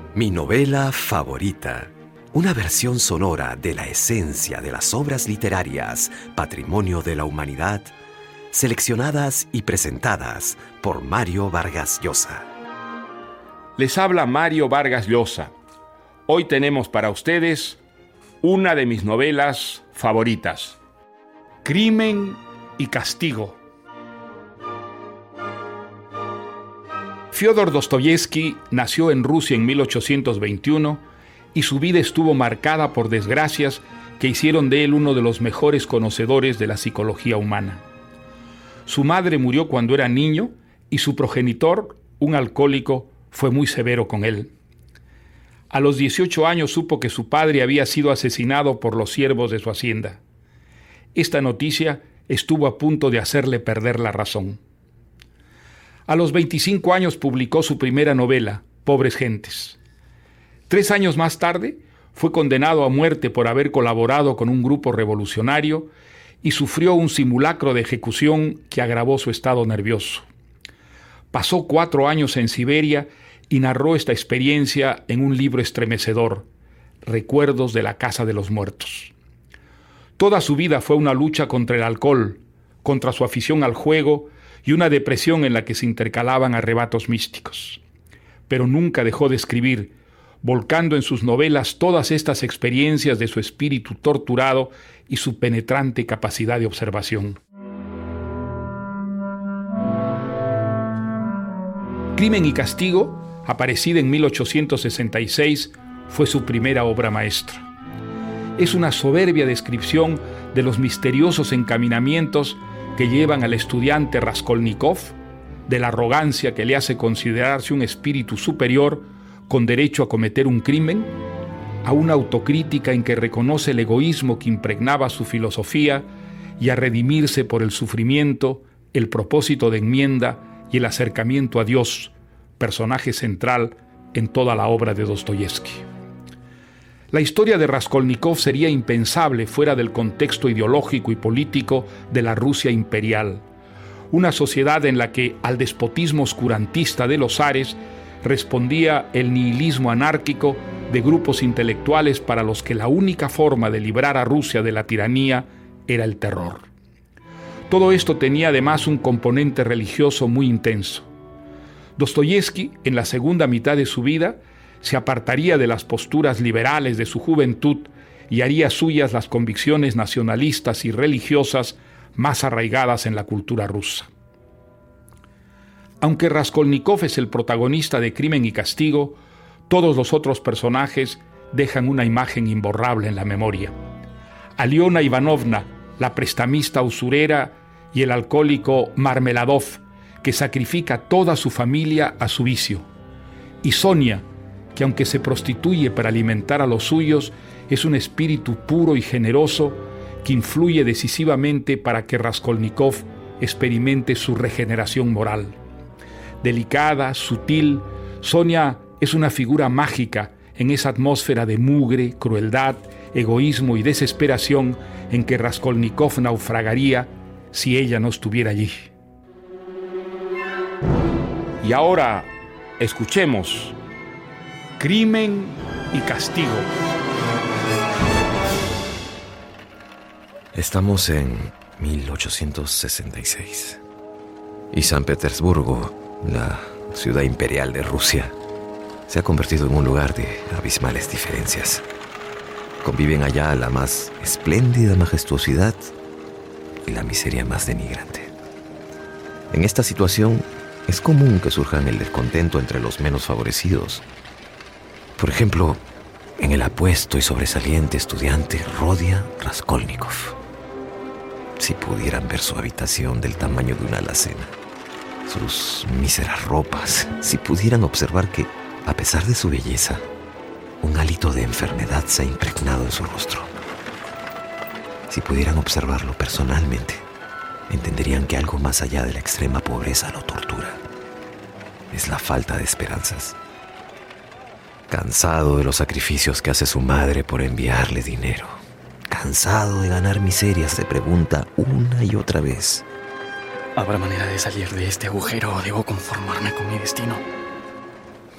Mi novela favorita. Una versión sonora de la esencia de las obras literarias, patrimonio de la humanidad, seleccionadas y presentadas por Mario Vargas Llosa. Les habla Mario Vargas Llosa. Hoy tenemos para ustedes una de mis novelas favoritas, Crimen y Castigo. Fyodor Dostoyevsky nació en Rusia en 1821 y su vida estuvo marcada por desgracias que hicieron de él uno de los mejores conocedores de la psicología humana. Su madre murió cuando era niño y su progenitor, un alcohólico, fue muy severo con él. A los 18 años supo que su padre había sido asesinado por los siervos de su hacienda. Esta noticia estuvo a punto de hacerle perder la razón. A los 25 años publicó su primera novela, Pobres Gentes. 3 años más tarde, fue condenado a muerte por haber colaborado con un grupo revolucionario y sufrió un simulacro de ejecución que agravó su estado nervioso. Pasó 4 años en Siberia y narró esta experiencia en un libro estremecedor, Recuerdos de la Casa de los Muertos. Toda su vida fue una lucha contra el alcohol, contra su afición al juego y una depresión en la que se intercalaban arrebatos místicos. Pero nunca dejó de escribir, volcando en sus novelas todas estas experiencias de su espíritu torturado y su penetrante capacidad de observación. Crimen y Castigo, aparecida en 1866, fue su primera obra maestra. Es una soberbia descripción de los misteriosos encaminamientos que llevan al estudiante Raskolnikov, de la arrogancia que le hace considerarse un espíritu superior con derecho a cometer un crimen, a una autocrítica en que reconoce el egoísmo que impregnaba su filosofía y a redimirse por el sufrimiento, el propósito de enmienda y el acercamiento a Dios, personaje central en toda la obra de Dostoyevsky. La historia de Raskolnikov sería impensable fuera del contexto ideológico y político de la Rusia imperial, una sociedad en la que al despotismo oscurantista de los zares respondía el nihilismo anárquico de grupos intelectuales para los que la única forma de librar a Rusia de la tiranía era el terror. Todo esto tenía además un componente religioso muy intenso. Dostoyevsky, en la segunda mitad de su vida, se apartaría de las posturas liberales de su juventud y haría suyas las convicciones nacionalistas y religiosas más arraigadas en la cultura rusa. Aunque Raskolnikov es el protagonista de Crimen y Castigo, todos los otros personajes dejan una imagen imborrable en la memoria. Aliona Ivanovna, la prestamista usurera, y el alcohólico Marmeladov, que sacrifica toda su familia a su vicio. Y Sonia, que aunque se prostituye para alimentar a los suyos, es un espíritu puro y generoso que influye decisivamente para que Raskolnikov experimente su regeneración moral. Delicada, sutil, Sonia es una figura mágica en esa atmósfera de mugre, crueldad, egoísmo y desesperación en que Raskolnikov naufragaría si ella no estuviera allí. Y ahora, escuchemos Crimen y Castigo. Estamos en 1866. Y San Petersburgo, la ciudad imperial de Rusia, se ha convertido en un lugar de abismales diferencias. Conviven allá la más espléndida majestuosidad y la miseria más denigrante. En esta situación, es común que surjan el descontento entre los menos favorecidos. Por ejemplo, en el apuesto y sobresaliente estudiante Rodia Raskolnikov. Si pudieran ver su habitación del tamaño de una alacena, sus míseras ropas, si pudieran observar que, a pesar de su belleza, un hálito de enfermedad se ha impregnado en su rostro. Si pudieran observarlo personalmente, entenderían que algo más allá de la extrema pobreza lo tortura. Es la falta de esperanzas. Cansado de los sacrificios que hace su madre por enviarle dinero, cansado de ganar miserias, se pregunta una y otra vez: ¿habrá manera de salir de este agujero o debo conformarme con mi destino?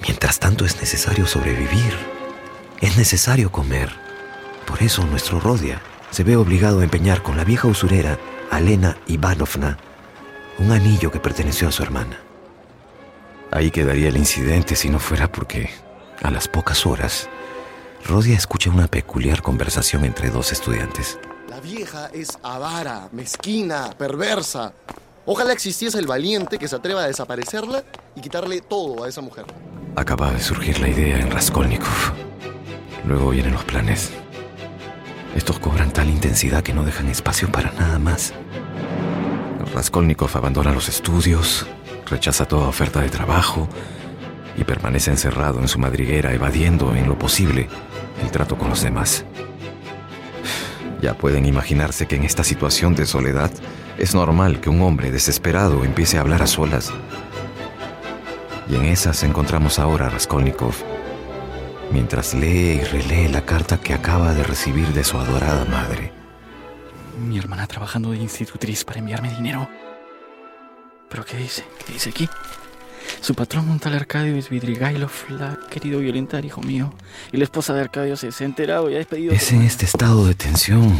Mientras tanto es necesario sobrevivir. Es necesario comer. Por eso nuestro Rodia se ve obligado a empeñar con la vieja usurera Alena Ivanovna un anillo que perteneció a su hermana. Ahí quedaría el incidente si no fuera porque, a las pocas horas, Rodia escucha una peculiar conversación entre dos estudiantes. La vieja es avara, mezquina, perversa. Ojalá existiese el valiente que se atreva a desaparecerla y quitarle todo a esa mujer. Acaba de surgir la idea en Raskolnikov. Luego vienen los planes. Estos cobran tal intensidad que no dejan espacio para nada más. Raskolnikov abandona los estudios, rechaza toda oferta de trabajo y permanece encerrado en su madriguera, evadiendo en lo posible el trato con los demás. Ya pueden imaginarse que en esta situación de soledad es normal que un hombre desesperado empiece a hablar a solas. Y en esas encontramos ahora a Raskolnikov, mientras lee y relee la carta que acaba de recibir de su adorada madre. Mi hermana trabajando de institutriz para enviarme dinero. ¿Pero qué dice? ¿Qué dice aquí? Su patrón, un tal Arcadio Svidrigailov, la ha querido violentar, hijo mío. Y la esposa de Arcadio se ha enterado y ha despedido... Es en este estado de tensión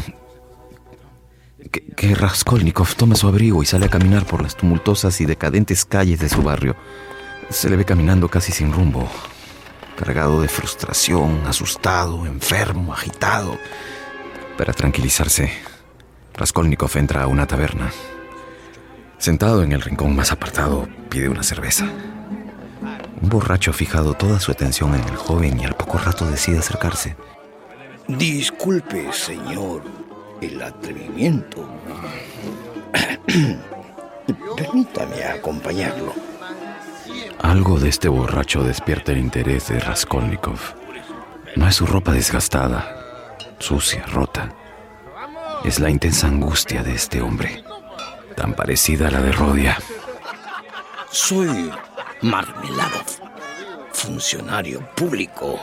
que Raskolnikov toma su abrigo y sale a caminar por las tumultuosas y decadentes calles de su barrio. Se le ve caminando casi sin rumbo, cargado de frustración, asustado, enfermo, agitado. Para tranquilizarse, Raskolnikov entra a una taberna. Sentado en el rincón más apartado, pide una cerveza. Un borracho ha fijado toda su atención en el joven y al poco rato decide acercarse. Disculpe, señor, el atrevimiento. Permítame acompañarlo. Algo de este borracho despierta el interés de Raskolnikov. No es su ropa desgastada, sucia, rota. Es la intensa angustia de este hombre, tan parecida a la de Rodia. Soy Marmeladov, funcionario público.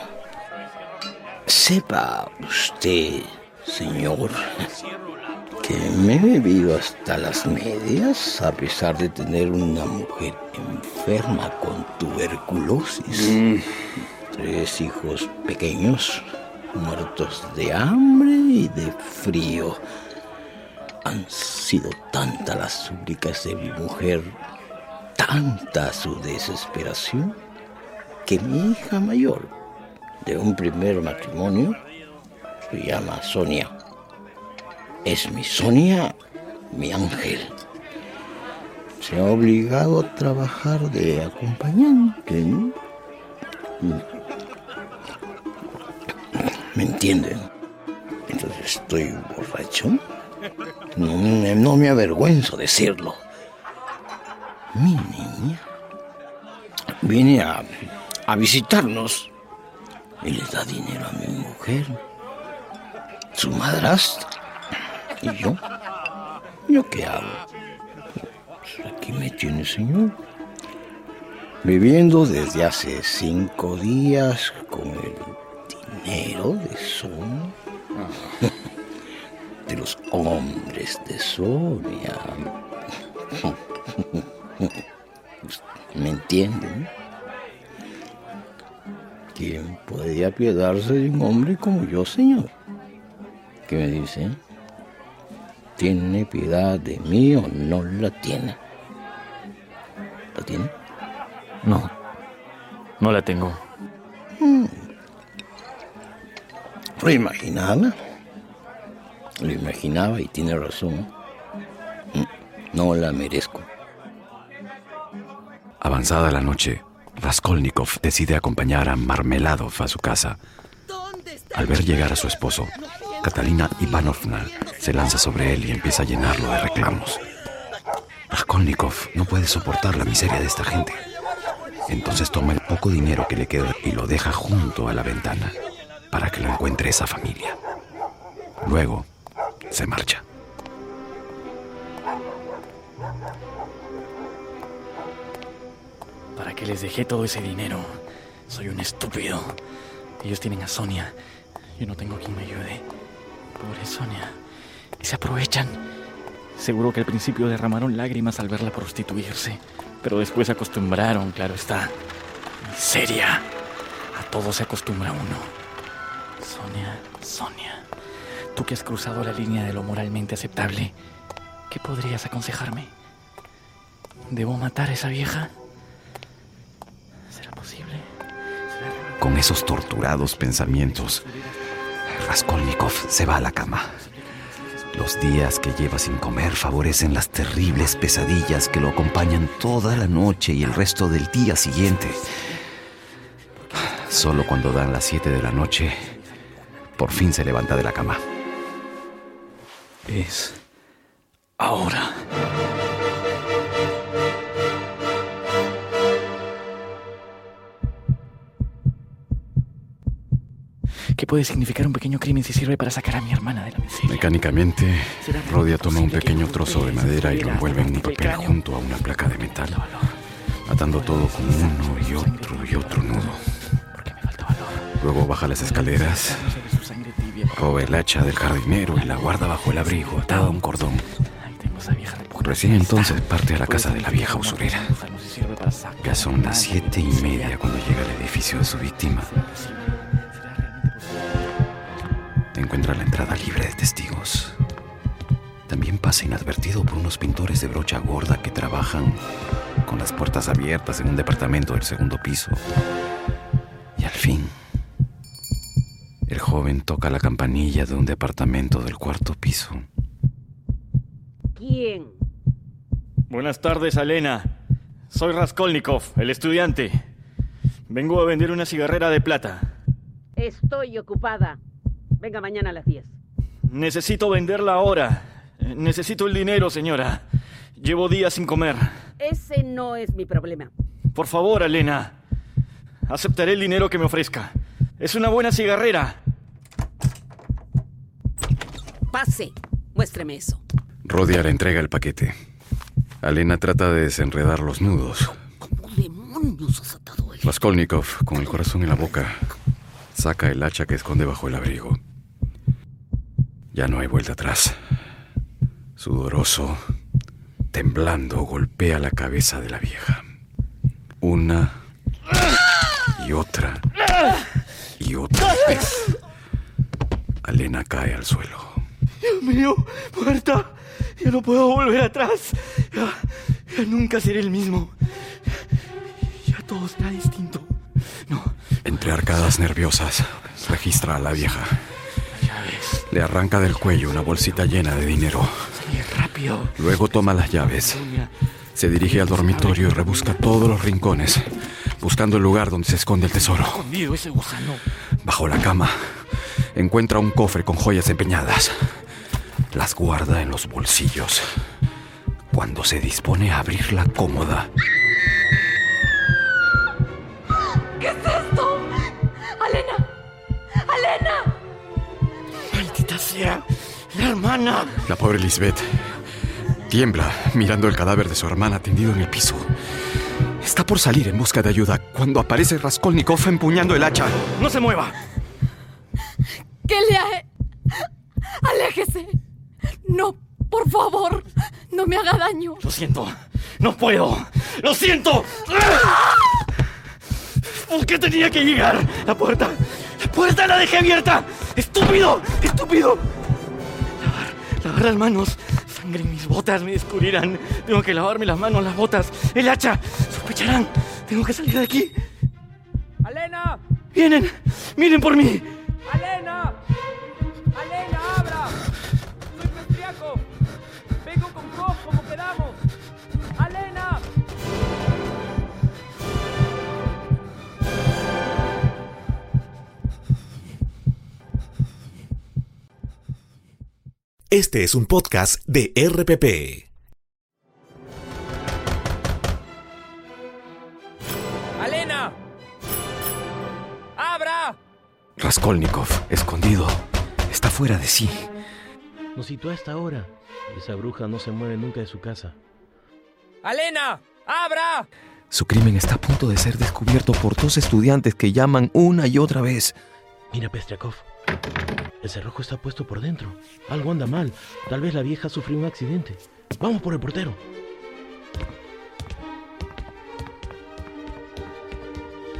Sepa usted, señor, que me he bebido hasta las medias a pesar de tener una mujer enferma con tuberculosis. 3 hijos pequeños muertos de hambre y de frío. Han sido tantas las súplicas de mi mujer, tanta su desesperación, que mi hija mayor, de un primer matrimonio, se llama Sonia. Es mi Sonia, mi ángel. Se ha obligado a trabajar de acompañante, ¿no? ¿Me entienden? Entonces estoy borracho. No me avergüenzo decirlo. Mi niña viene a visitarnos y le da dinero a mi mujer, su madrastra. ¿Y yo? ¿Yo qué hago? Pues aquí me tiene, señor. Viviendo desde hace 5 días con el dinero de Sonia. De los hombres de Sonia. ¿Me entienden? ¿Quién puede apiadarse de un hombre como yo, señor? ¿Qué me dice? ¿Tiene piedad de mí o no la tiene? ¿La tiene? No, no la tengo. ¿Lo imaginaba? Lo imaginaba y tiene razón. No la merezco. Avanzada la noche, Raskolnikov decide acompañar a Marmeladov a su casa. Al ver llegar a su esposo, Catalina Ivanovna se lanza sobre él y empieza a llenarlo de reclamos. Raskolnikov no puede soportar la miseria de esta gente. Entonces toma el poco dinero que le queda y lo deja junto a la ventana para que lo encuentre esa familia. Luego se marcha. ¿Para qué les dejé todo ese dinero? Soy un estúpido. Ellos tienen a Sonia. Yo no tengo quien me ayude. Pobre Sonia. Y se aprovechan. Seguro que al principio derramaron lágrimas al verla prostituirse, pero después se acostumbraron, claro está. Miseria. A todo se acostumbra uno. Sonia, tú que has cruzado la línea de lo moralmente aceptable, ¿qué podrías aconsejarme? ¿Debo matar a esa vieja? ¿Será posible? Con esos torturados pensamientos, Raskolnikov se va a la cama. Los días que lleva sin comer favorecen las terribles pesadillas que lo acompañan toda la noche y el resto del día siguiente. Solo cuando dan las 7 de la noche, por fin se levanta de la cama. Es ahora. ¿Qué puede significar un pequeño crimen si sirve para sacar a mi hermana de la miseria? Mecánicamente, Rodia toma un pequeño trozo de madera y lo envuelve en un papel junto a una placa de metal, atando todo con uno y otro nudo. Luego baja las escaleras, roba el hacha del jardinero y la guarda bajo el abrigo, atada a un cordón. Recién entonces parte a la casa de la vieja usurera. Ya son las 7:30 cuando llega al edificio de su víctima. Encuentra la entrada libre de testigos. También pasa inadvertido por unos pintores de brocha gorda que trabajan con las puertas abiertas en un departamento del segundo piso. Y al fin, el joven toca la campanilla de un departamento del cuarto piso. ¿Quién? Buenas tardes, Alena. Soy Raskolnikov, el estudiante. Vengo a vender una cigarrera de plata. Estoy ocupada. Venga mañana a las 10. Necesito venderla ahora. Necesito el dinero, señora. Llevo días sin comer. Ese no es mi problema. Por favor, Alena. Aceptaré el dinero que me ofrezca. Es una buena cigarrera. Pase. Muéstreme eso. Rodia le entrega el paquete. Alena trata de desenredar los nudos. ¿Cómo demonios has atado eso? Raskolnikov, con el corazón en la boca, saca el hacha que esconde bajo el abrigo. Ya no hay vuelta atrás. Sudoroso, temblando, golpea la cabeza de la vieja. Una y otra vez. Alena cae al suelo. Dios mío, muerta. Ya no puedo volver atrás. Ya nunca seré el mismo. Ya todo será distinto. No. Entre arcadas nerviosas, registra a la vieja. Le arranca del cuello una bolsita llena de dinero. Rápido. Luego toma las llaves. Se dirige al dormitorio y rebusca todos los rincones, buscando el lugar donde se esconde el tesoro. Escondido ese gusano. Bajo la cama, encuentra un cofre con joyas empeñadas. Las guarda en los bolsillos. Cuando se dispone a abrir la cómoda... ¿Qué es esto? ¡Alena! ¡Alena! ¡Maldita sea! ¡La hermana! La pobre Lisbeth tiembla mirando el cadáver de su hermana tendido en el piso. Está por salir en busca de ayuda cuando aparece Raskolnikov empuñando el hacha. ¡No se mueva! ¿Qué le ha... ¡Aléjese! No, por favor, no me haga daño. Lo siento, no puedo. ¡Lo siento! ¿Por qué tenía que llegar? ¡La puerta la dejé abierta! ¡Estúpido! Lavar las manos. Sangre en mis botas, me descubrirán. Tengo que lavarme las manos, las botas, el hacha. Sospecharán. Tengo que salir de aquí. ¡Alena! ¡Vienen! ¡Miren por mí! ¡Alena! ¡Alena, abra! ¡Soy Pestriaco! ¡Vengo con Kov como quedamos! ¡Alena! Este es un podcast de RPP. ¡Alena! ¡Abra! Raskolnikov, escondido, está fuera de sí. Nos citó a esta hora. Esa bruja no se mueve nunca de su casa. ¡Alena! ¡Abra! Su crimen está a punto de ser descubierto por 2 estudiantes que llaman una y otra vez. Mira, Pestriakov. El cerrojo está puesto por dentro. Algo anda mal. Tal vez la vieja sufrió un accidente. Vamos por el portero.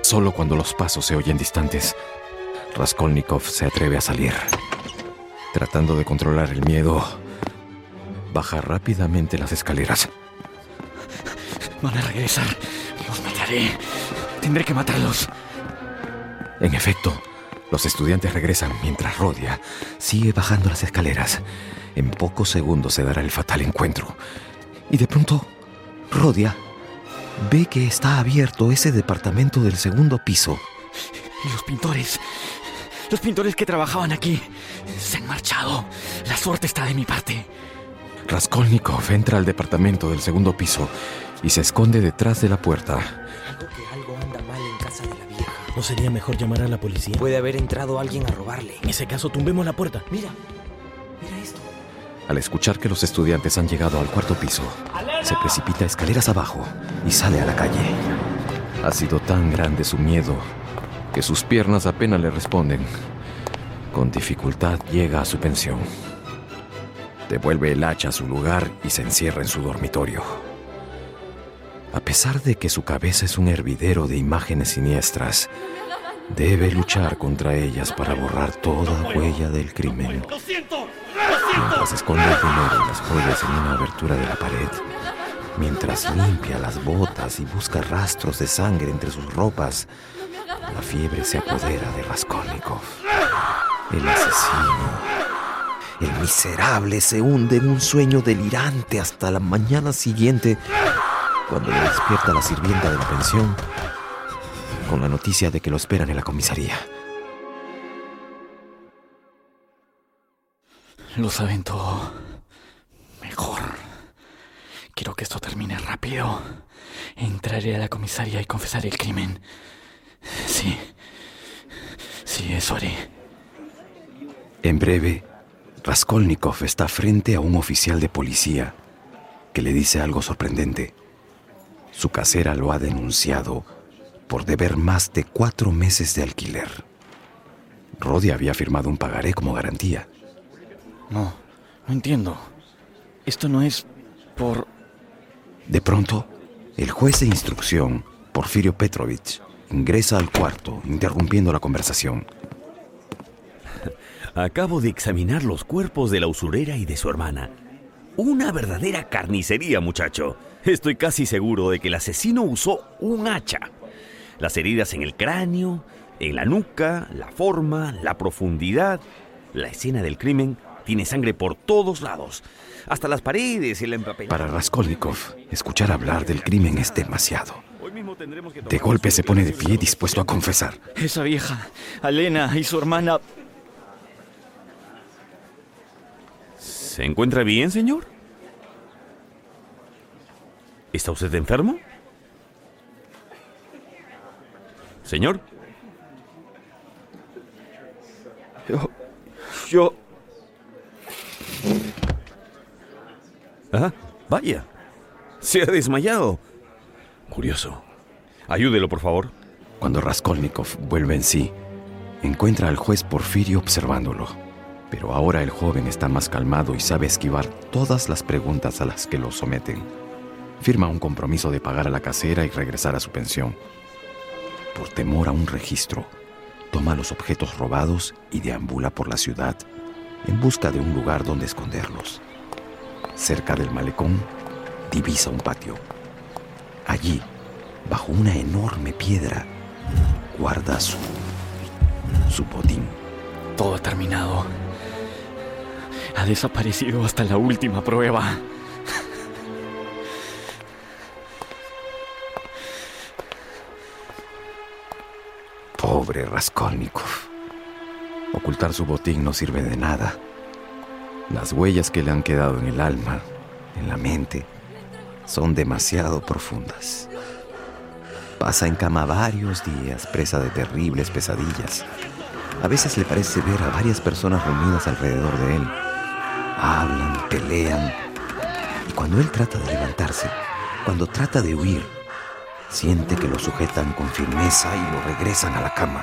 Solo cuando los pasos se oyen distantes, Raskolnikov se atreve a salir. Tratando de controlar el miedo, baja rápidamente las escaleras. Van a regresar. Los mataré. Tendré que matarlos. En efecto, los estudiantes regresan mientras Rodia sigue bajando las escaleras. En pocos segundos se dará el fatal encuentro. Y de pronto, Rodia ve que está abierto ese departamento del segundo piso. Y los pintores que trabajaban aquí se han marchado. La suerte está de mi parte. Raskolnikov entra al departamento del segundo piso y se esconde detrás de la puerta. Creo que algo anda mal en casa de la vieja. ¿No sería mejor llamar a la policía? Puede haber entrado alguien a robarle. En ese caso, tumbemos la puerta. Mira esto. Al escuchar que los estudiantes han llegado al cuarto piso, se precipita escaleras abajo y sale a la calle. Ha sido tan grande su miedo que sus piernas apenas le responden. Con dificultad llega a su pensión. Devuelve el hacha a su lugar y se encierra en su dormitorio. A pesar de que su cabeza es un hervidero de imágenes siniestras, debe luchar contra ellas para borrar toda huella del crimen. Mientras esconde el dinero y las joyas en una abertura de la pared, mientras limpia las botas y busca rastros de sangre entre sus ropas, la fiebre se apodera de Raskolnikov. El asesino, el miserable, se hunde en un sueño delirante hasta la mañana siguiente, cuando le despierta la sirvienta de la pensión con la noticia de que lo esperan en la comisaría. Lo saben todo. Mejor. Quiero que esto termine rápido. Entraré a la comisaría y confesaré el crimen. Sí, eso haré. En breve, Raskolnikov está frente a un oficial de policía que le dice algo sorprendente. Su casera lo ha denunciado por deber más de 4 meses de alquiler. Rodia había firmado un pagaré como garantía. No entiendo. Esto no es por... De pronto, el juez de instrucción, Porfirio Petrovich, ingresa al cuarto, interrumpiendo la conversación. Acabo de examinar los cuerpos de la usurera y de su hermana. Una verdadera carnicería, muchacho. Estoy casi seguro de que el asesino usó un hacha. Las heridas en el cráneo, en la nuca, la forma, la profundidad. La escena del crimen tiene sangre por todos lados. Hasta las paredes y la empapelada. Para Raskolnikov, escuchar hablar del crimen es demasiado. De golpe se pone de pie dispuesto a confesar. Esa vieja, Alena y su hermana... ¿Se encuentra bien, señor? ¿Está usted enfermo? ¿Señor? Yo... Ah, vaya. Se ha desmayado. Curioso. Ayúdelo, por favor. Cuando Raskolnikov vuelve en sí, encuentra al juez Porfirio observándolo. Pero ahora el joven está más calmado y sabe esquivar todas las preguntas a las que lo someten. Firma un compromiso de pagar a la casera y regresar a su pensión. Por temor a un registro, toma los objetos robados y deambula por la ciudad en busca de un lugar donde esconderlos. Cerca del malecón, divisa un patio. Allí, bajo una enorme piedra, guarda su botín. Todo ha terminado. Ha desaparecido hasta la última prueba. Pobre Raskolnikov. Ocultar su botín no sirve de nada. Las huellas que le han quedado en el alma, en la mente, son demasiado profundas. Pasa en cama varios días, presa de terribles pesadillas. A veces le parece ver a varias personas reunidas alrededor de él. Hablan, pelean. Y cuando él trata de levantarse, cuando trata de huir, siente que lo sujetan con firmeza y lo regresan a la cama.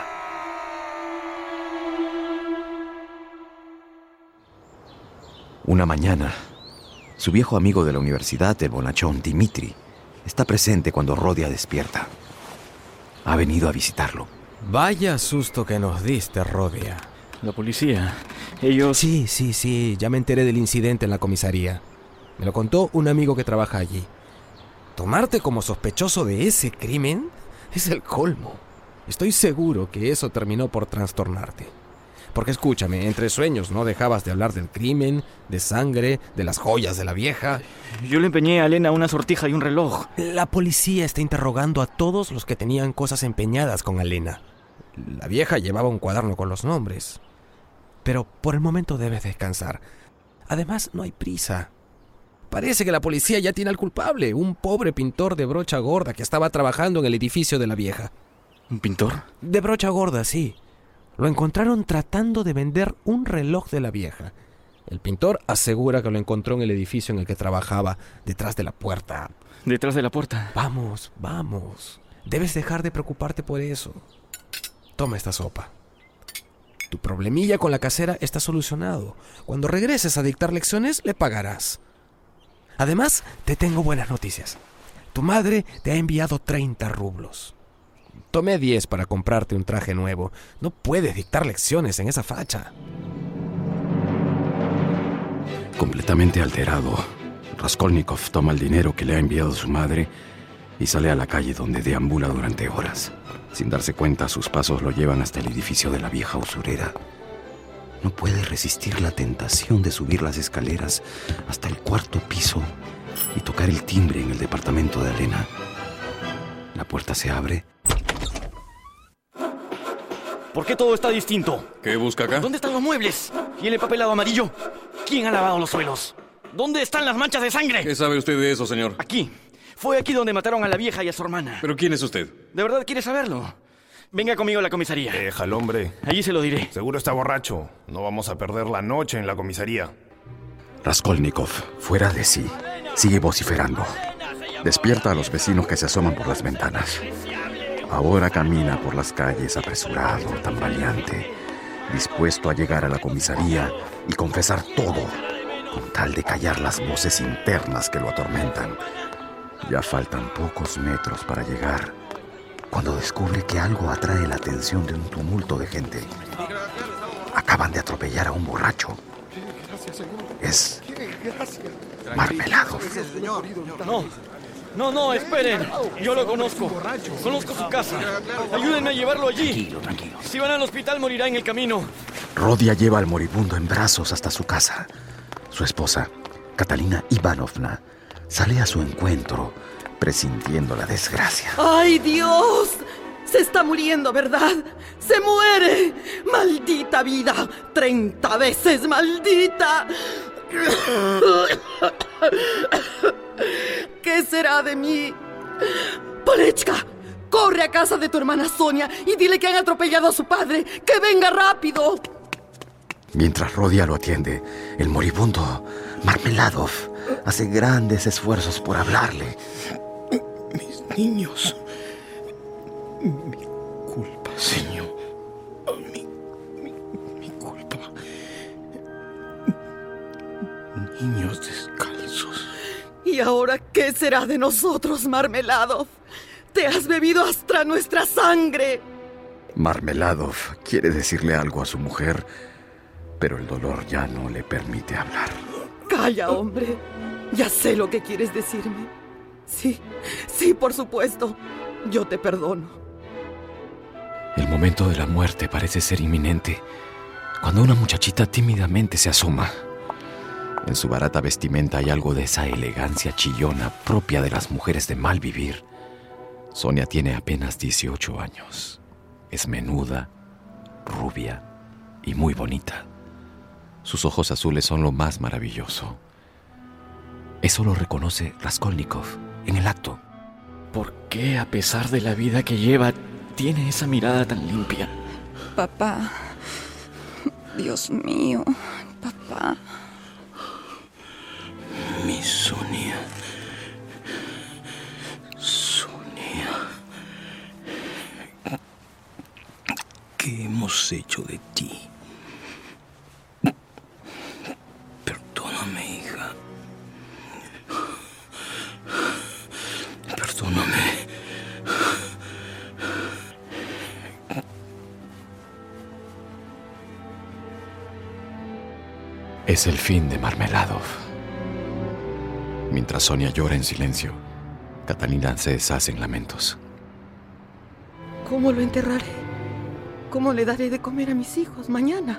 Una mañana, su viejo amigo de la universidad, el bonachón Dmitri, está presente cuando Rodia despierta. ha venido a visitarlo. Vaya susto que nos diste, Rodia. La policía, ellos... Sí, ya me enteré del incidente en la comisaría. Me lo contó un amigo que trabaja allí. ¿Tomarte como sospechoso de ese crimen? Es el colmo. Estoy seguro que eso terminó por trastornarte. Porque escúchame, entre sueños no dejabas de hablar del crimen, de sangre, de las joyas de la vieja. Yo le empeñé a Elena una sortija y un reloj. La policía está interrogando a todos los que tenían cosas empeñadas con Elena. La vieja llevaba un cuaderno con los nombres. Pero por el momento debes descansar. Además, no hay prisa. Parece que la policía ya tiene al culpable, un pobre pintor de brocha gorda que estaba trabajando en el edificio de la vieja. ¿Un pintor? De brocha gorda, sí. Lo encontraron tratando de vender un reloj de la vieja. El pintor asegura que lo encontró en el edificio en el que trabajaba, detrás de la puerta. ¿Detrás de la puerta? Vamos. Debes dejar de preocuparte por eso. Toma esta sopa. Tu problemilla con la casera está solucionado. Cuando regreses a dictar lecciones, le pagarás. Además, te tengo buenas noticias. Tu madre te ha enviado 30 rublos. Tomé 10 para comprarte un traje nuevo. No puedes dictar lecciones en esa facha. Completamente alterado, Raskolnikov toma el dinero que le ha enviado su madre y sale a la calle donde deambula durante horas. Sin darse cuenta, sus pasos lo llevan hasta el edificio de la vieja usurera. No puede resistir la tentación de subir las escaleras hasta el 4º piso y tocar el timbre en el departamento de Elena. La puerta se abre. ¿Por qué todo está distinto? ¿Qué busca acá? ¿Dónde están los muebles? ¿Y el empapelado amarillo? ¿Quién ha lavado los suelos? ¿Dónde están las manchas de sangre? ¿Qué sabe usted de eso, señor? Aquí. Fue aquí donde mataron a la vieja y a su hermana. ¿Pero quién es usted? ¿De verdad quiere saberlo? Venga conmigo a la comisaría. Déjalo, hombre. Allí se lo diré. Seguro está borracho. No vamos a perder la noche en la comisaría. Raskolnikov, fuera de sí, sigue vociferando. Despierta a los vecinos que se asoman por las ventanas. Ahora camina por las calles apresurado, tambaleante, dispuesto a llegar a la comisaría y confesar todo, con tal de callar las voces internas que lo atormentan. Ya faltan pocos metros para llegar, cuando descubre que algo atrae la atención de un tumulto de gente. Acaban de atropellar a un borracho. Es Marmeladov. No, esperen. Yo lo conozco. Conozco su casa. Ayúdenme a llevarlo allí. Tranquilo. Si van al hospital, morirá en el camino. Rodia lleva al moribundo en brazos hasta su casa. Su esposa, Catalina Ivanovna, sale a su encuentro, presintiendo la desgracia. ¡Ay, Dios! Se está muriendo, ¿verdad? ¡Se muere! ¡Maldita vida! 30 veces maldita. ¿Qué será de mí? Polechka, corre a casa de tu hermana Sonia y dile que han atropellado a su padre. ¡Que venga rápido! Mientras Rodia lo atiende, el moribundo Marmeladov hace grandes esfuerzos por hablarle. Mis niños. Mi culpa, señor. Mi culpa. Niños descalzos. ¿Y ahora qué será de nosotros, Marmeladov? Te has bebido hasta nuestra sangre. Marmeladov quiere decirle algo a su mujer, pero el dolor ya no le permite hablar. Calla, hombre. Ya sé lo que quieres decirme. Sí, por supuesto. Yo te perdono. El momento de la muerte parece ser inminente, cuando una muchachita tímidamente se asoma. En su barata vestimenta hay algo de esa elegancia chillona propia de las mujeres de mal vivir. Sonia tiene apenas 18 años. Es menuda, rubia y muy bonita. Sus ojos azules son lo más maravilloso. Eso lo reconoce Raskolnikov en el acto. ¿Por qué, a pesar de la vida que lleva, tiene esa mirada tan limpia? Papá. Dios mío, papá. Mi Sonia. ¿Qué hemos hecho de ti? Perdóname, hija. Perdóname. Es el fin de Marmeladov. Mientras Sonia llora en silencio, Catalina se deshace en lamentos. ¿Cómo lo enterraré? ¿Cómo le daré de comer a mis hijos mañana?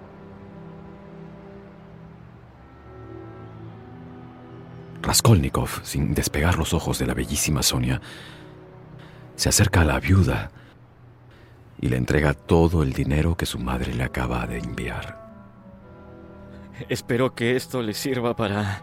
Raskolnikov, sin despegar los ojos de la bellísima Sonia, se acerca a la viuda y le entrega todo el dinero que su madre le acaba de enviar. Espero que esto le sirva para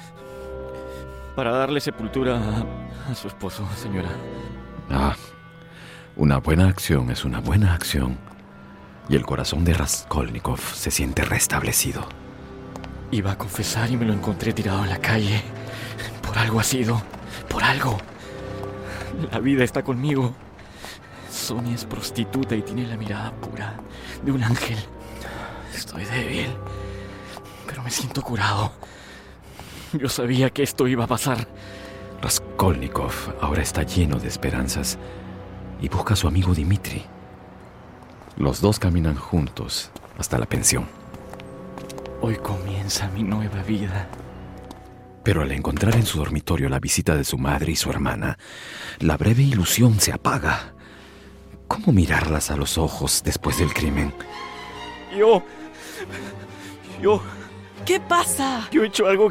darle sepultura a su esposo, señora. Ah, una buena acción es una buena acción. Y el corazón de Raskolnikov se siente restablecido. Iba a confesar y me lo encontré tirado en la calle. Por algo ha sido. Por algo. La vida está conmigo. Sonia es prostituta y tiene la mirada pura de un ángel. Estoy débil, pero me siento curado. Yo sabía que esto iba a pasar. Raskolnikov ahora está lleno de esperanzas y busca a su amigo Dmitri. Los dos caminan juntos hasta la pensión. Hoy comienza mi nueva vida. Pero al encontrar en su dormitorio la visita de su madre y su hermana, la breve ilusión se apaga. ¿Cómo mirarlas a los ojos después del crimen? Yo... ¿Qué pasa? Yo he hecho algo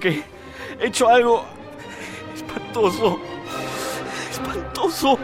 espantoso. Espantoso.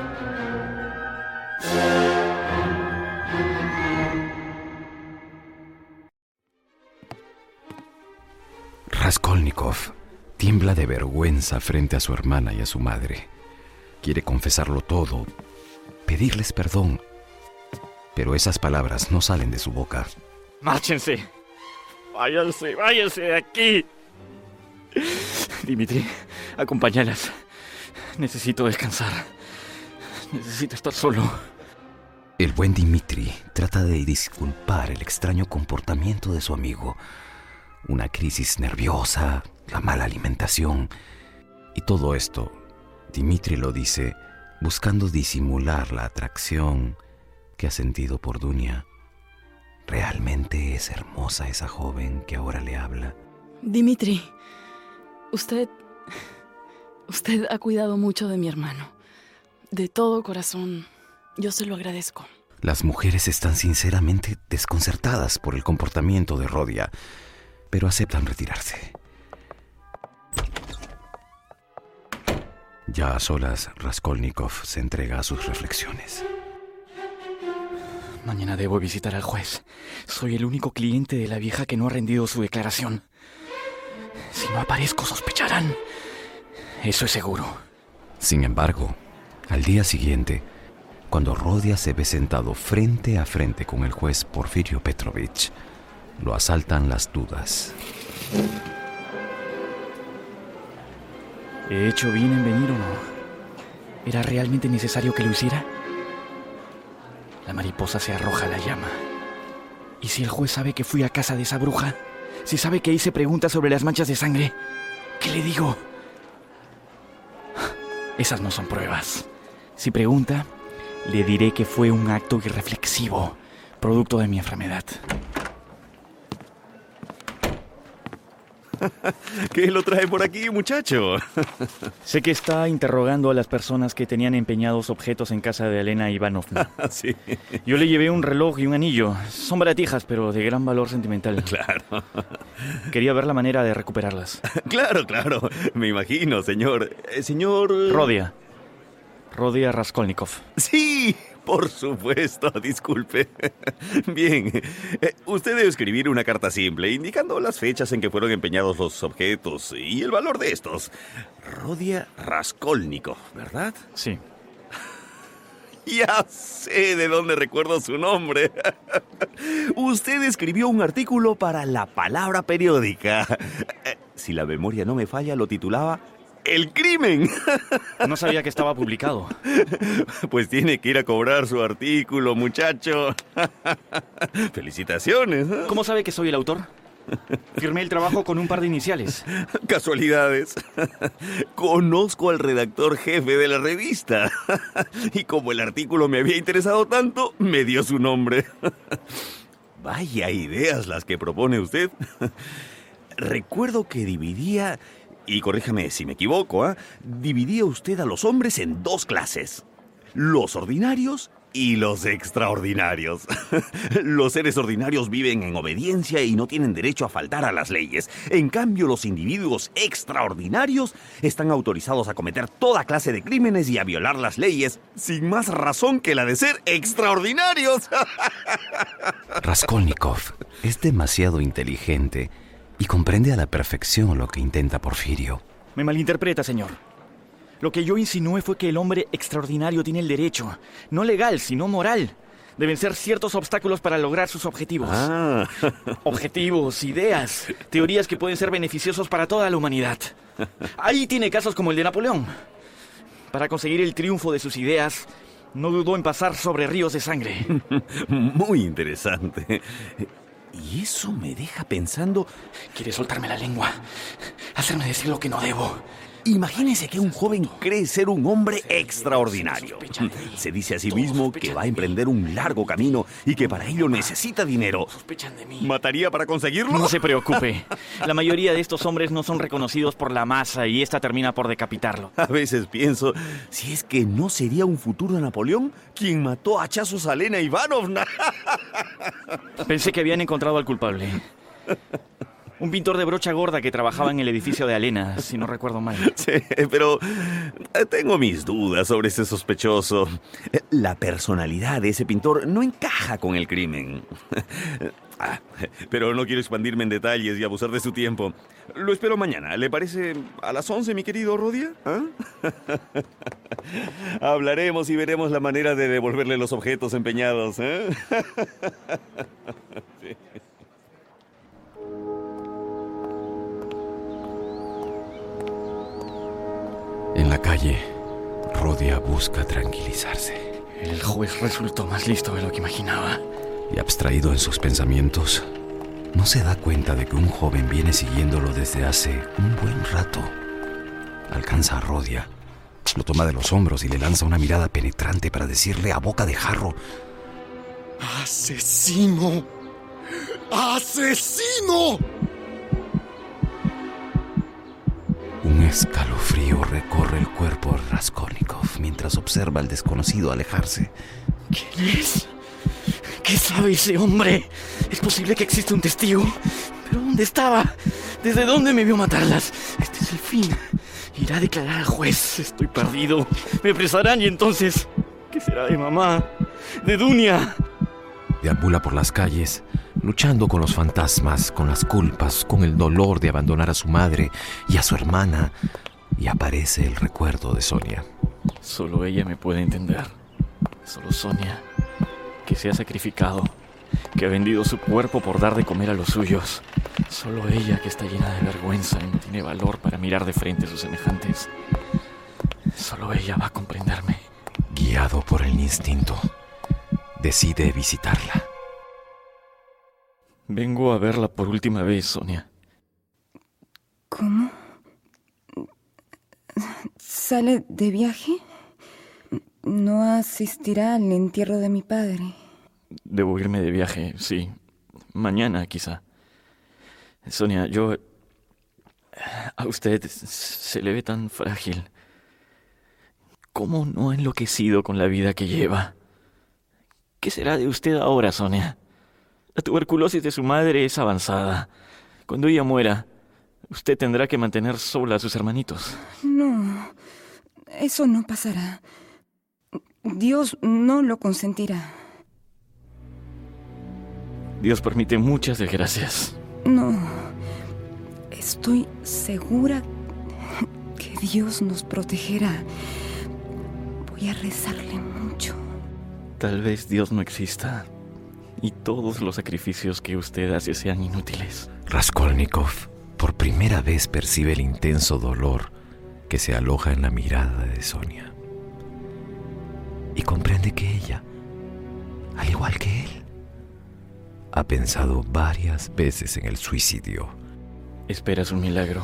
Raskolnikov tiembla de vergüenza frente a su hermana y a su madre. Quiere confesarlo todo, pedirles perdón, pero esas palabras no salen de su boca. ¡Márchense! ¡Váyanse de aquí! Dmitri, acompáñalas. Necesito descansar. Necesito estar solo. El buen Dmitri trata de disculpar el extraño comportamiento de su amigo. Una crisis nerviosa, la mala alimentación. Y todo esto, Dmitri lo dice buscando disimular la atracción que ha sentido por Dunia. ¿Realmente es hermosa esa joven que ahora le habla? Dmitri, usted ha cuidado mucho de mi hermano. De todo corazón, yo se lo agradezco. Las mujeres están sinceramente desconcertadas por el comportamiento de Rodia, pero aceptan retirarse. Ya a solas, Raskolnikov se entrega a sus reflexiones. Mañana debo visitar al juez. Soy el único cliente de la vieja que no ha rendido su declaración. Si no aparezco, sospecharán. Eso es seguro. Sin embargo, al día siguiente, cuando Rodia se ve sentado frente a frente con el juez Porfirio Petrovich, lo asaltan las dudas. ¿He hecho bien en venir o no? ¿Era realmente necesario que lo hiciera? La mariposa se arroja a la llama. ¿Y si el juez sabe que fui a casa de esa bruja? Si sabe que hice preguntas sobre las manchas de sangre, ¿qué le digo? Esas no son pruebas. Si pregunta, le diré que fue un acto irreflexivo, producto de mi enfermedad. ¿Qué lo trae por aquí, muchacho? Sé que está interrogando a las personas que tenían empeñados objetos en casa de Elena Ivanovna. Sí. Yo le llevé un reloj y un anillo. Son baratijas, pero de gran valor sentimental. Claro. Quería ver la manera de recuperarlas. Claro. Me imagino, señor. Señor... Rodia Raskolnikov. Sí, por supuesto, disculpe. Bien, usted debe escribir una carta simple indicando las fechas en que fueron empeñados los objetos y el valor de estos. Rodia Raskolnikov, ¿verdad? Sí. Ya sé de dónde recuerdo su nombre. Usted escribió un artículo para La Palabra Periódica. Si la memoria no me falla, lo titulaba ¡El crimen! No sabía que estaba publicado. Pues tiene que ir a cobrar su artículo, muchacho. Felicitaciones. ¿Cómo sabe que soy el autor? Firmé el trabajo con un par de iniciales. Casualidades. Conozco al redactor jefe de la revista. Y como el artículo me había interesado tanto, me dio su nombre. Vaya ideas las que propone usted. recuerdo que dividía, y corríjame si me equivoco, dividía usted a los hombres en 2 clases. Los ordinarios y los extraordinarios. Los seres ordinarios viven en obediencia y no tienen derecho a faltar a las leyes. En cambio, los individuos extraordinarios están autorizados a cometer toda clase de crímenes y a violar las leyes, sin más razón que la de ser extraordinarios. Raskolnikov es demasiado inteligente y comprende a la perfección lo que intenta Porfirio. Me malinterpreta, señor. Lo que yo insinué fue que el hombre extraordinario tiene el derecho, no legal, sino moral, de vencer ciertos obstáculos para lograr sus objetivos. Objetivos, ideas, teorías que pueden ser beneficiosos para toda la humanidad. Ahí tiene casos como el de Napoleón. Para conseguir el triunfo de sus ideas, no dudó en pasar sobre ríos de sangre. Muy interesante. Y eso me deja pensando... Quiere soltarme la lengua, hacerme decir lo que no debo. Imagínese que un joven cree ser un hombre extraordinario. Se dice a sí mismo que va a emprender un largo camino y que para ello necesita dinero. ¿Mataría para conseguirlo? No se preocupe. La mayoría de estos hombres no son reconocidos por la masa y esta termina por decapitarlo. A veces pienso, si es que no sería un futuro Napoleón quien mató a hachazos a Elena Ivanovna. Pensé que habían encontrado al culpable. Un pintor de brocha gorda que trabajaba en el edificio de Alena, si no recuerdo mal. Sí, pero tengo mis dudas sobre ese sospechoso. La personalidad de ese pintor no encaja con el crimen. Pero no quiero expandirme en detalles y abusar de su tiempo. Lo espero mañana. ¿Le parece a las 11, mi querido Rodia? Hablaremos y veremos la manera de devolverle los objetos empeñados. Sí. En la calle, Rodia busca tranquilizarse. El juez resultó más listo de lo que imaginaba. Y abstraído en sus pensamientos, no se da cuenta de que un joven viene siguiéndolo desde hace un buen rato. Alcanza a Rodia, lo toma de los hombros y le lanza una mirada penetrante para decirle a boca de jarro: ¡Asesino! ¡Asesino! Un escalofrío recorre el cuerpo de Raskolnikov mientras observa al desconocido alejarse. ¿Quién es? ¿Qué sabe ese hombre? Es posible que exista un testigo. ¿Pero dónde estaba? ¿Desde dónde me vio matarlas? Este es el fin. Irá a declarar al juez. Estoy perdido. Me apresarán y entonces... ¿qué será de mamá? ¿De Dunia? Deambula por las calles, luchando con los fantasmas, con las culpas, con el dolor de abandonar a su madre y a su hermana, y aparece el recuerdo de Sonia. Solo ella me puede entender. Solo Sonia, que se ha sacrificado, que ha vendido su cuerpo por dar de comer a los suyos. Solo ella, que está llena de vergüenza y no tiene valor para mirar de frente a sus semejantes. Solo ella va a comprenderme. Guiado por el instinto, decide visitarla. Vengo a verla por última vez, Sonia. ¿Cómo? ¿Sale de viaje? ¿No asistirá al entierro de mi padre? Debo irme de viaje, sí. Mañana, quizá. Sonia, a usted se le ve tan frágil. ¿Cómo no ha enloquecido con la vida que lleva? ¿Qué será de usted ahora, Sonia? La tuberculosis de su madre es avanzada. Cuando ella muera, usted tendrá que mantener sola a sus hermanitos. No, eso no pasará. Dios no lo consentirá. Dios permite muchas desgracias. No, estoy segura que Dios nos protegerá. Voy a rezarle mucho. Tal vez Dios no exista y todos los sacrificios que usted hace sean inútiles. Raskolnikov por primera vez percibe el intenso dolor que se aloja en la mirada de Sonia. Y comprende que ella, al igual que él, ha pensado varias veces en el suicidio. ¿Esperas un milagro?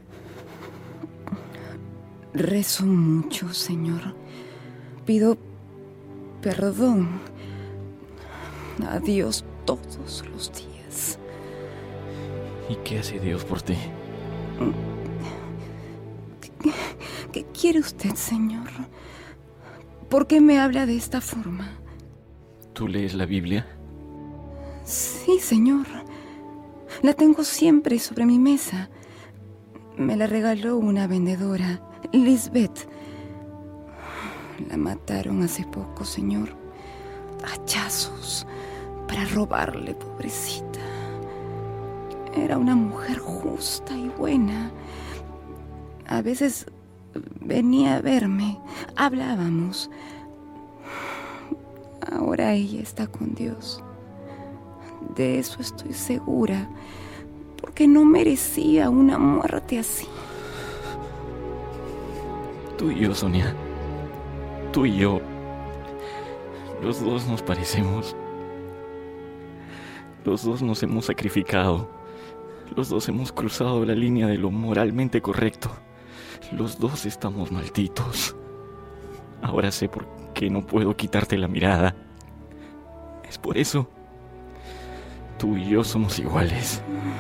Rezo mucho, Señor. Pido perdón a Dios todos los días. ¿Y qué hace Dios por ti? ¿Qué quiere usted, señor? ¿Por qué me habla de esta forma? ¿Tú lees la Biblia? Sí, señor. La tengo siempre sobre mi mesa. Me la regaló una vendedora, Lisbeth. La mataron hace poco, señor. Hachazos para robarle, pobrecita. Era una mujer justa y buena. A veces venía a verme, hablábamos. Ahora ella está con Dios. De eso estoy segura, porque no merecía una muerte así. Tú y yo, Sonia. Tú y yo. Los dos nos parecemos. Los dos nos hemos sacrificado. Los dos hemos cruzado la línea de lo moralmente correcto. Los dos estamos malditos. Ahora sé por qué no puedo quitarte la mirada. Es por eso. Tú y yo somos iguales.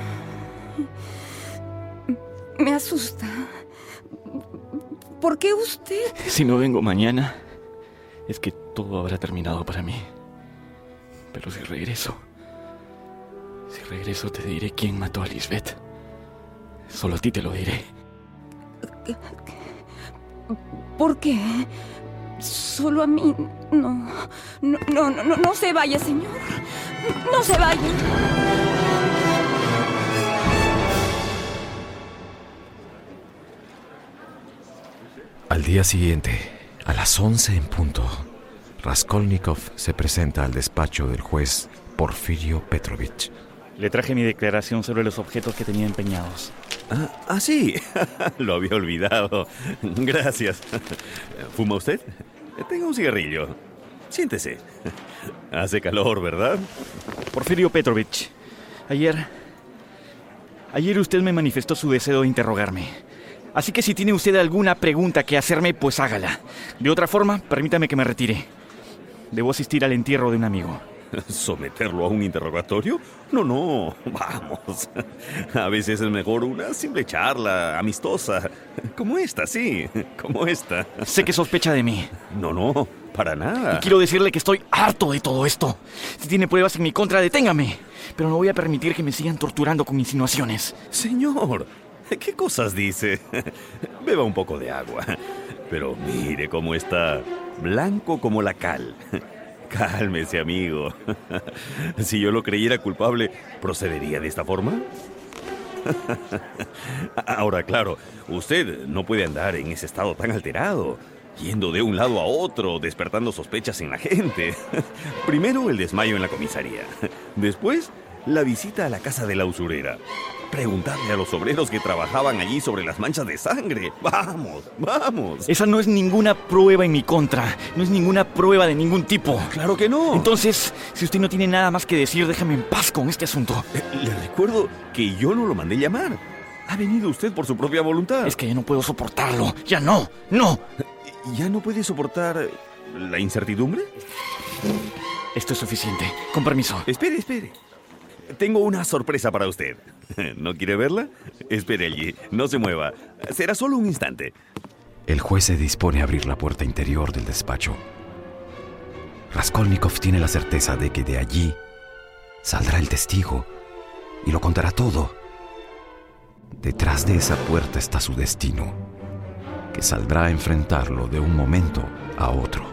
Me asusta. ¿Por qué usted? Si no vengo mañana, es que todo habrá terminado para mí. Pero si regreso te diré quién mató a Lisbeth. Solo a ti te lo diré. ¿Por qué? Solo a mí. No se vaya, señor. No se vaya. Al día siguiente, a las 11 en punto, Raskolnikov se presenta al despacho del juez Porfirio Petrovich. Le traje mi declaración sobre los objetos que tenía empeñados. Ah, sí. Lo había olvidado. Gracias. ¿Fuma usted? Tenga un cigarrillo. Siéntese. Hace calor, ¿verdad? Porfirio Petrovich, ayer usted me manifestó su deseo de interrogarme. Así que si tiene usted alguna pregunta que hacerme, pues hágala. De otra forma, permítame que me retire. Debo asistir al entierro de un amigo. ¿Someterlo a un interrogatorio? No, vamos. A veces es mejor una simple charla amistosa. Como esta, sí, como esta. Sé que sospecha de mí. No, para nada. Y quiero decirle que estoy harto de todo esto. Si tiene pruebas en mi contra, deténgame. Pero no voy a permitir que me sigan torturando con insinuaciones. Señor, ¿qué cosas dice? Beba un poco de agua. Pero mire cómo está, blanco como la cal. Cálmese, amigo. Si yo lo creyera culpable, ¿procedería de esta forma? Ahora, claro, usted no puede andar en ese estado tan alterado, yendo de un lado a otro, despertando sospechas en la gente. Primero el desmayo en la comisaría. Después, la visita a la casa de la usurera. Preguntarle a los obreros que trabajaban allí sobre las manchas de sangre. Vamos. Esa no es ninguna prueba en mi contra. No es ninguna prueba de ningún tipo. ¡Claro que no! Entonces, si usted no tiene nada más que decir, déjame en paz con este asunto. Le recuerdo que yo no lo mandé llamar. Ha venido usted por su propia voluntad. Es que ya no puedo soportarlo. ¡Ya no! ¿Ya no puede soportar la incertidumbre? Esto es suficiente. Con permiso. Espere. Tengo una sorpresa para usted. ¿No quiere verla? Espere allí, no se mueva. Será solo un instante. El juez se dispone a abrir la puerta interior del despacho. Raskolnikov tiene la certeza de que de allí saldrá el testigo y lo contará todo. Detrás de esa puerta está su destino, que saldrá a enfrentarlo de un momento a otro.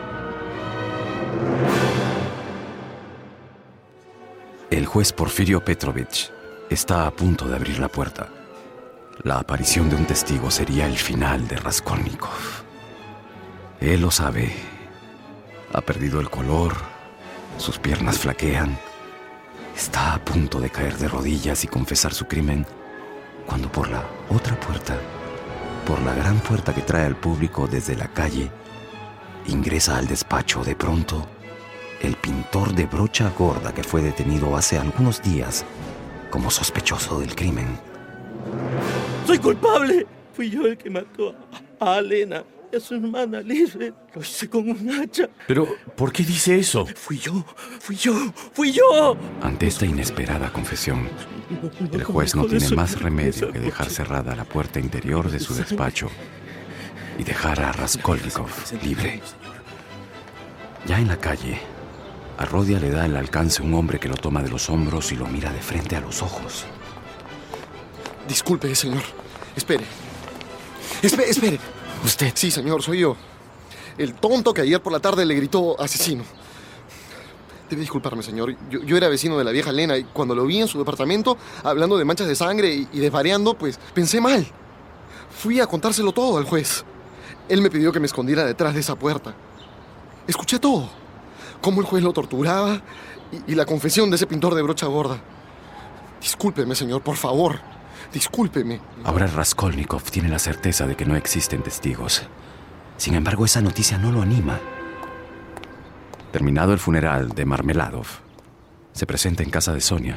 El juez Porfirio Petrovich está a punto de abrir la puerta. La aparición de un testigo sería el final de Raskolnikov. Él lo sabe. Ha perdido el color, sus piernas flaquean. Está a punto de caer de rodillas y confesar su crimen, cuando por la otra puerta, por la gran puerta que trae al público desde la calle, ingresa al despacho de pronto el pintor de brocha gorda que fue detenido hace algunos días como sospechoso del crimen. ¡Soy culpable! Fui yo el que mató a Alena. a su hermana Lisbeth. Lo hice con un hacha. Pero, ¿por qué dice eso? Fui yo. Ante esta inesperada confesión, el juez no tiene más remedio que dejar cerrada la puerta interior de su despacho y dejar a Raskolnikov libre. Ya en la calle, a Rodia le da el alcance un hombre que lo toma de los hombros y lo mira de frente a los ojos. Disculpe, señor. Espere. Espere. ¿Usted? Sí, señor, soy yo. El tonto que ayer por la tarde le gritó asesino. Debe disculparme, señor. Yo era vecino de la vieja Elena y cuando lo vi en su departamento hablando de manchas de sangre y desvariando, pues pensé mal. Fui a contárselo todo al juez. Él me pidió que me escondiera detrás de esa puerta. Escuché todo. Cómo el juez lo torturaba y la confesión de ese pintor de brocha gorda. Discúlpeme, señor, por favor. Discúlpeme. Ahora Raskolnikov tiene la certeza de que no existen testigos. Sin embargo, esa noticia no lo anima. Terminado el funeral de Marmeladov, se presenta en casa de Sonia.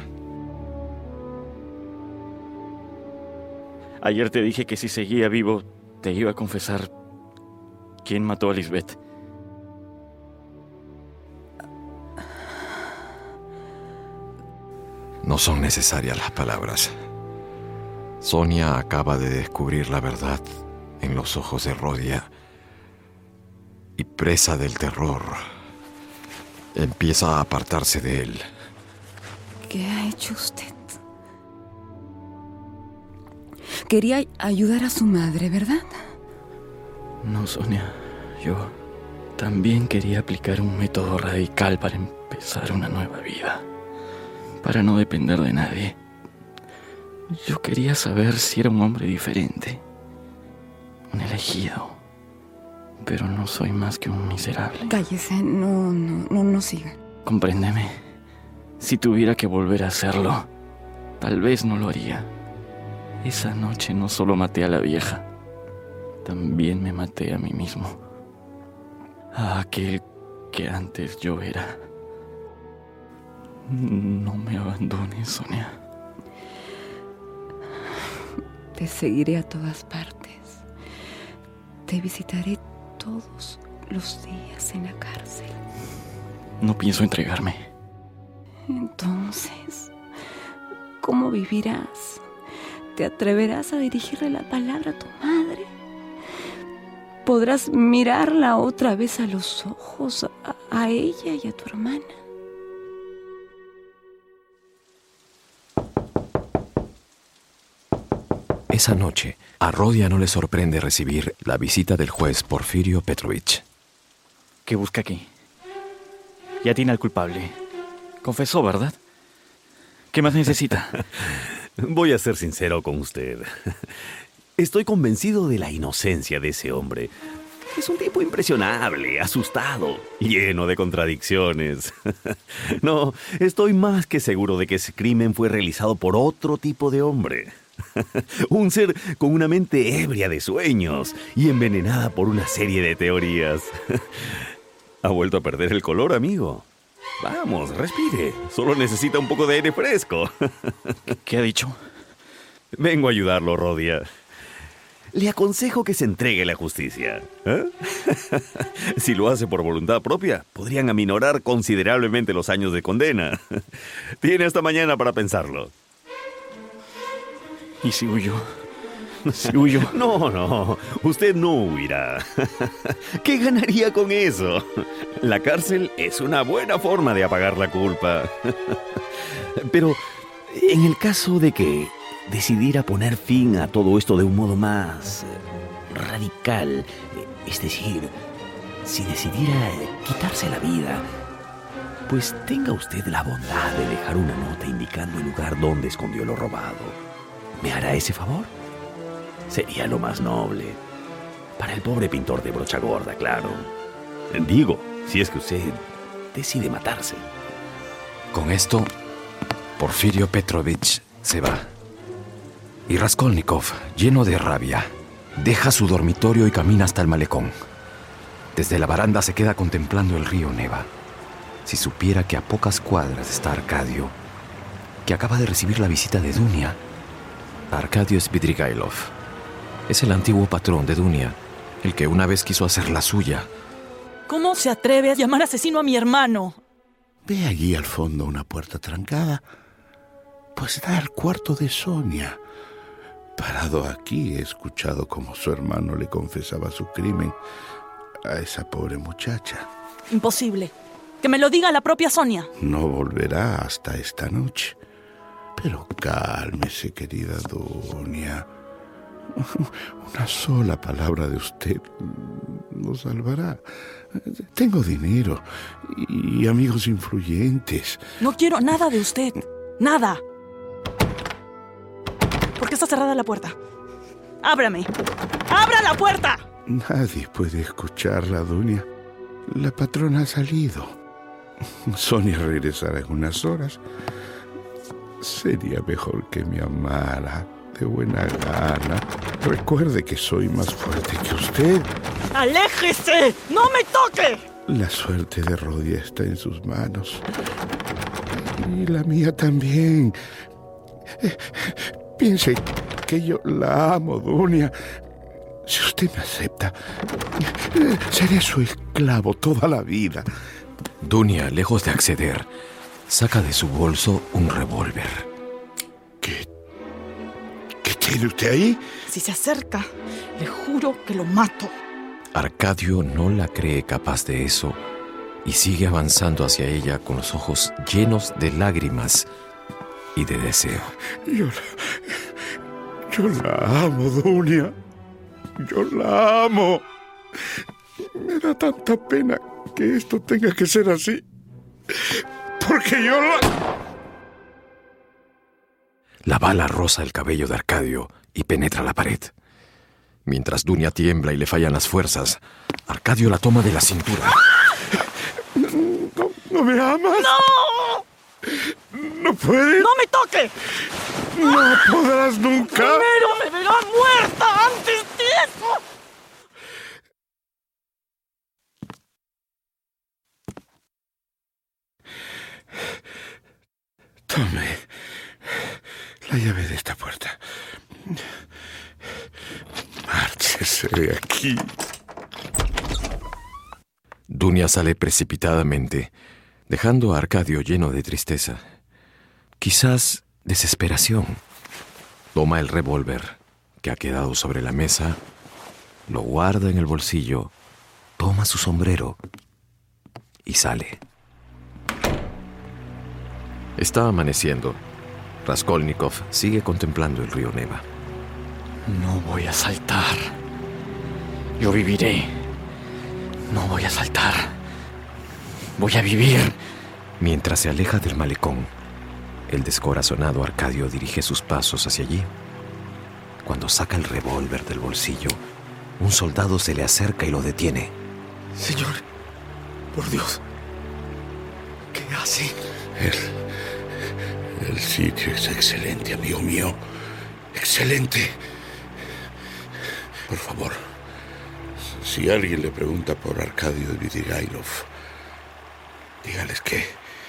Ayer te dije que si seguía vivo, te iba a confesar quién mató a Lisbeth. No son necesarias las palabras. Sonia acaba de descubrir la verdad en los ojos de Rodia y, presa del terror, empieza a apartarse de él. ¿Qué ha hecho usted? Quería ayudar a su madre, ¿verdad? No, Sonia. Yo también quería aplicar un método radical para empezar una nueva vida. Para no depender de nadie. Yo quería saber si era un hombre diferente. Un elegido. Pero no soy más que un miserable. Cállese, no siga. Compréndeme. Si tuviera que volver a hacerlo, tal vez no lo haría. Esa noche no solo maté a la vieja, también me maté a mí mismo. A aquel que antes yo era. No me abandones, Sonia. Te seguiré a todas partes. Te visitaré todos los días en la cárcel. No pienso entregarme. Entonces, ¿cómo vivirás? ¿Te atreverás a dirigirle la palabra a tu madre? ¿Podrás mirarla otra vez a los ojos, a ella y a tu hermana? Esa noche, a Rodia no le sorprende recibir la visita del juez Porfirio Petrovich. ¿Qué busca aquí? Ya tiene al culpable. Confesó, ¿verdad? ¿Qué más necesita? Voy a ser sincero con usted. Estoy convencido de la inocencia de ese hombre. Es un tipo impresionable, asustado, lleno de contradicciones. No, estoy más que seguro de que ese crimen fue realizado por otro tipo de hombre. Un ser con una mente ebria de sueños y envenenada por una serie de teorías. ¿Ha vuelto a perder el color, amigo? Vamos, respire. Solo necesita un poco de aire fresco. ¿Qué ha dicho? Vengo a ayudarlo, Rodia. Le aconsejo que se entregue a la justicia. Si lo hace por voluntad propia, podrían aminorar considerablemente los años de condena. Tiene hasta mañana para pensarlo. ¿Y si huyo? ¿Si huyo? No, usted no huirá. ¿Qué ganaría con eso? La cárcel es una buena forma de apagar la culpa. Pero, en el caso de que decidiera poner fin a todo esto de un modo más radical, es decir, si decidiera quitarse la vida, pues tenga usted la bondad de dejar una nota indicando el lugar donde escondió lo robado. ¿Me hará ese favor? Sería lo más noble. Para el pobre pintor de brocha gorda, claro. Digo, si es que usted decide matarse. Con esto, Porfirio Petrovich se va. Y Raskolnikov, lleno de rabia, deja su dormitorio y camina hasta el malecón. Desde la baranda se queda contemplando el río Neva. Si supiera que a pocas cuadras está Arcadio, que acaba de recibir la visita de Dunia. Arcadio Svidrigailov es el antiguo patrón de Dunia el que una vez quiso hacer la suya. ¿Cómo se atreve a llamar asesino a mi hermano? Ve allí al fondo una puerta trancada. Pues da al cuarto de Sonia. Parado aquí he escuchado cómo su hermano le confesaba su crimen a esa pobre muchacha. Imposible. Que me lo diga la propia Sonia. No volverá hasta esta noche. Pero cálmese, querida Dunia. Una sola palabra de usted nos salvará. Tengo dinero y amigos influyentes. No quiero nada de usted. Nada. ¿Por qué está cerrada la puerta? ¡Ábrame! ¡Abra la puerta! Nadie puede escucharla, Dunia. La patrona ha salido. Sonia regresará en unas horas. Sería mejor que me amara de buena gana. Recuerde que soy más fuerte que usted. ¡Aléjese! ¡No me toque! La suerte de Rodia está en sus manos. Y la mía también. Piense que yo la amo, Dunia. Si usted me acepta, seré su esclavo toda la vida. Dunia, lejos de acceder, saca de su bolso un revólver. ¿Qué tiene usted ahí? Si se acerca, le juro que lo mato. Arcadio no la cree capaz de eso y sigue avanzando hacia ella con los ojos llenos de lágrimas y de deseo. Yo la amo, Dunia. Yo la amo. Me da tanta pena que esto tenga que ser así. Porque yo la... La bala roza el cabello de Arcadio y penetra la pared. Mientras Dunia tiembla y le fallan las fuerzas, Arcadio la toma de la cintura. ¿No me amas? ¡No! ¿No puedes? ¡No me toque! ¡No podrás nunca! ¡Primero me verá muerta antes de eso! Tome la llave de esta puerta. Márchese de aquí. Dunia sale precipitadamente, dejando a Arcadio lleno de tristeza. Quizás desesperación. Toma el revólver que ha quedado sobre la mesa, lo guarda en el bolsillo, toma su sombrero y sale. Está amaneciendo. Raskolnikov sigue contemplando el río Neva. No voy a saltar. Yo viviré. No voy a saltar. Voy a vivir. Mientras se aleja del malecón, el descorazonado Arcadio dirige sus pasos hacia allí. Cuando saca el revólver del bolsillo, un soldado se le acerca y lo detiene. Señor, por Dios, ¿qué hace? El sitio es excelente, amigo mío. Excelente. Por favor, si alguien le pregunta por Arcadio Svidrigailov, dígales que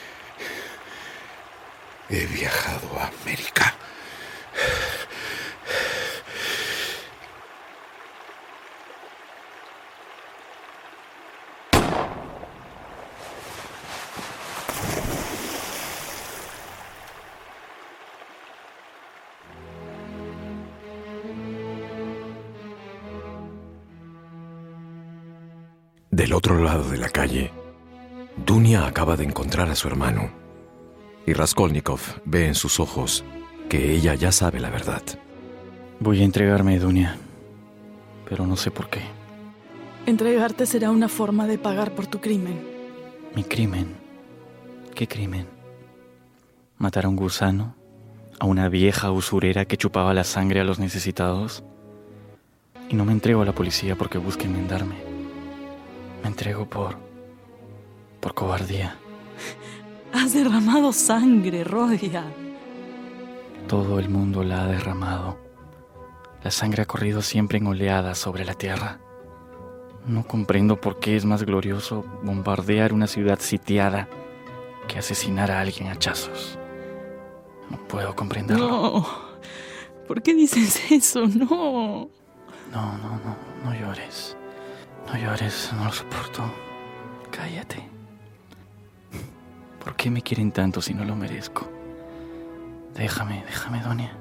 he viajado a América. Del otro lado de la calle, Dunia acaba de encontrar a su hermano. Y Raskolnikov ve en sus ojos que ella ya sabe la verdad. Voy a entregarme, Dunia, pero no sé por qué. Entregarte será una forma de pagar por tu crimen. ¿Mi crimen? ¿Qué crimen? ¿Matar a un gusano? ¿A una vieja usurera que chupaba la sangre a los necesitados? Y no me entrego a la policía porque busque enmendarme. Me entrego por cobardía. Has derramado sangre, Rodia. Todo el mundo la ha derramado. La sangre ha corrido siempre en oleadas sobre la tierra. No comprendo por qué es más glorioso bombardear una ciudad sitiada que asesinar a alguien a hachazos. No puedo comprenderlo. No. ¿Por qué dices eso? No. No llores. No llores, no lo soporto. Cállate. ¿Por qué me quieren tanto si no lo merezco? Déjame, Doña.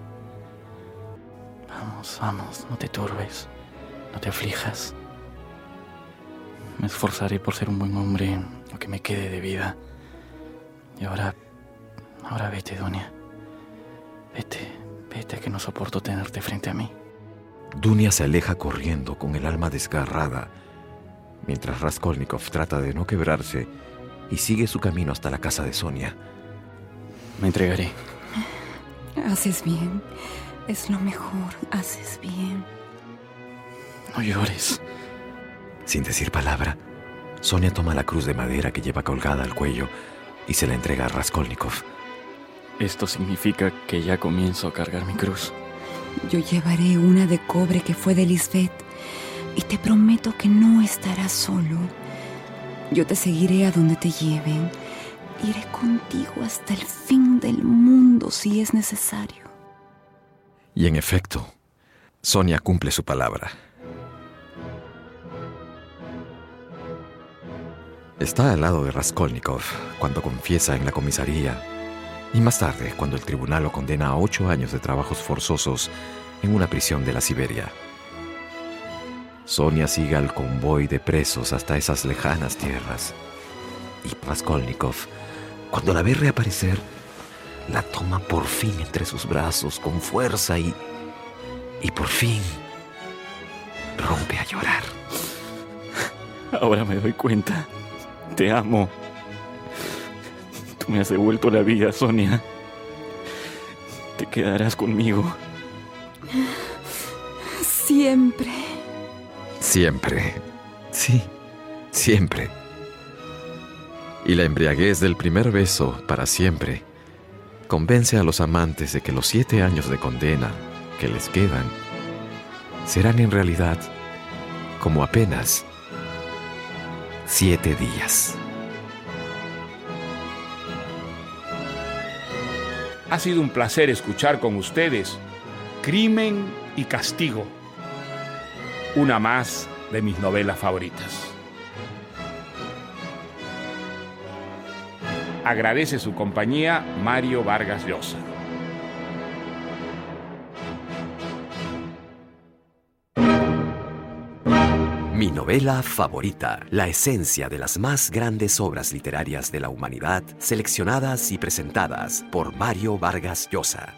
Vamos, no te turbes. No te aflijas. Me esforzaré por ser un buen hombre lo que me quede de vida. Y ahora vete, Doña. Vete que no soporto tenerte frente a mí. Dunia se aleja corriendo con el alma desgarrada, mientras Raskolnikov trata de no quebrarse y sigue su camino hasta la casa de Sonia. Me entregaré. Haces bien. Es lo mejor. Haces bien. No llores. Sin decir palabra, Sonia toma la cruz de madera que lleva colgada al cuello y se la entrega a Raskolnikov. Esto significa que ya comienzo a cargar mi cruz. Yo llevaré una de cobre que fue de Lisbeth y te prometo que no estarás solo. Yo te seguiré a donde te lleven. Iré contigo hasta el fin del mundo si es necesario. Y en efecto, Sonia cumple su palabra. Está al lado de Raskolnikov cuando confiesa en la comisaría y más tarde cuando el tribunal lo condena a 8 años de trabajos forzosos en una prisión de la Siberia. Sonia sigue al convoy de presos hasta esas lejanas tierras y Raskolnikov, cuando la ve reaparecer, la toma por fin entre sus brazos con fuerza y por fin rompe a llorar. Ahora me doy cuenta. Te amo. Tú me has devuelto la vida, Sonia. Te quedarás conmigo. Siempre. Siempre. Sí, siempre. Y la embriaguez del primer beso para siempre convence a los amantes de que los 7 años de condena que les quedan serán en realidad como apenas 7 días. Ha sido un placer escuchar con ustedes Crimen y Castigo, una más de mis novelas favoritas. Agradece su compañía Mario Vargas Llosa. Mi novela favorita, la esencia de las más grandes obras literarias de la humanidad, seleccionadas y presentadas por Mario Vargas Llosa.